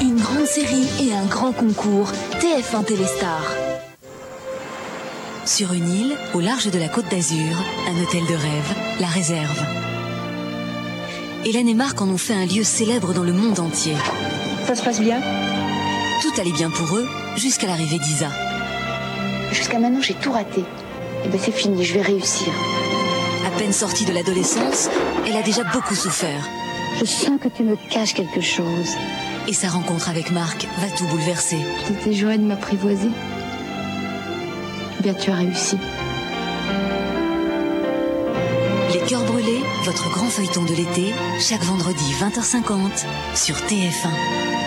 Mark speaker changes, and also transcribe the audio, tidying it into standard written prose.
Speaker 1: Une grande série et un grand concours. TF1 Téléstar. Sur une île, au large de la Côte d'Azur, un hôtel de rêve, La Réserve. Hélène et Marc en ont fait un lieu célèbre dans le monde entier.
Speaker 2: Ça se passe bien?
Speaker 1: Tout allait bien pour eux, jusqu'à l'arrivée d'Isa.
Speaker 2: Jusqu'à maintenant, j'ai tout raté. Eh ben c'est fini, je vais réussir.
Speaker 1: À peine sortie de l'adolescence, elle a déjà beaucoup souffert.
Speaker 2: Je sens que tu me caches quelque chose.
Speaker 1: Et sa rencontre avec Marc va tout bouleverser.
Speaker 2: T'étais juré de m'apprivoiser. Eh bien, tu as réussi.
Speaker 1: Les Cœurs Brûlés, votre grand feuilleton de l'été, chaque vendredi 20h50 sur TF1.